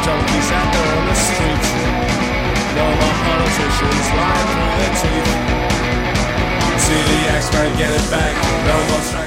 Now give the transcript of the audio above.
junkies out there on the street. No more politicians lying through their teeth. See the X-Men get it back. No more